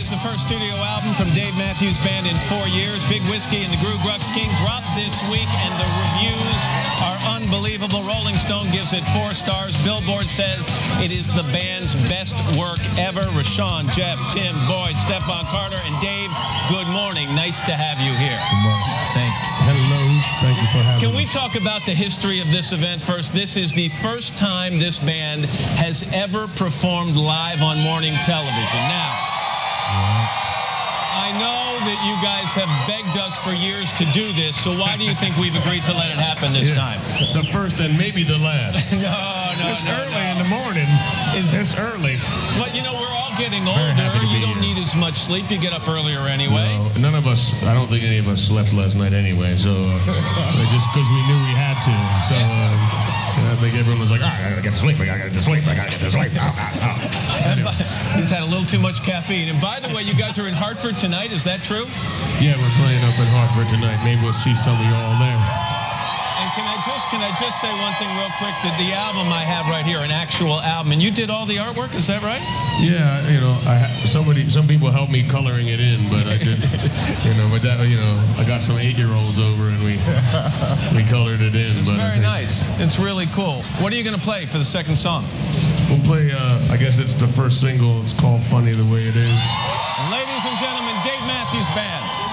is the first studio album from Dave Matthews Band in 4 years. Big Whiskey and the Gru Grux King dropped this week, and the reviews are unbelievable. Rolling Stone gives it 4 stars. Billboard says it is the band's best work ever. Rashawn, Jeff, Tim, Boyd, Stephon Carter, and Dave, good morning. Nice to have you here. Good morning. Thanks. Hello. Thank you for having us. Can we talk about the history of this event first? This is the first time this band has ever performed live on morning television. Now, I know that you guys have begged us for years to do this, so why do you think we've agreed to let it happen this time? The first and maybe the last. No. It's early in the morning. It's early. But, you know, we're all getting older. You don't need as much sleep. You get up earlier anyway. No, none of us, I don't think any of us slept last night anyway, so just because we knew we had to. So I think everyone was like, I gotta get to sleep, I gotta get to sleep, I gotta get to sleep. Anyway. He's had a little too much caffeine. And by the way, you guys are in Hartford tonight. Is that true? Yeah, we're playing up in Hartford tonight. Maybe we'll see some of you all there. And can I just say one thing real quick? That the album I have right here, an actual album, and you did all the artwork, is that right? Yeah, you know, some people helped me coloring it in, but I did, but that, I got some 8-year-olds over and we colored it in. It's very nice. It's really cool. What are you going to play for the second song? We'll play, I guess it's the first single. It's called Funny the Way It Is. Ladies and gentlemen, Dave Matthews Band.